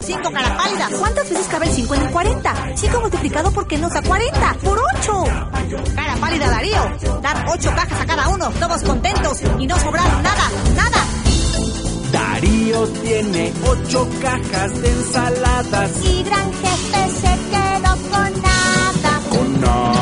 5, cara pálida. ¿Cuántas veces cabe el 5 en el 40? 5 multiplicado por qué nos da 40. ¡Por 8! Cara pálida, Darío. Dar 8 cajas a cada uno, todos contentos y no sobraron nada, nada. Darío tiene 8 cajas de ensaladas. Y gran jefe se quedó con nada. Con nada.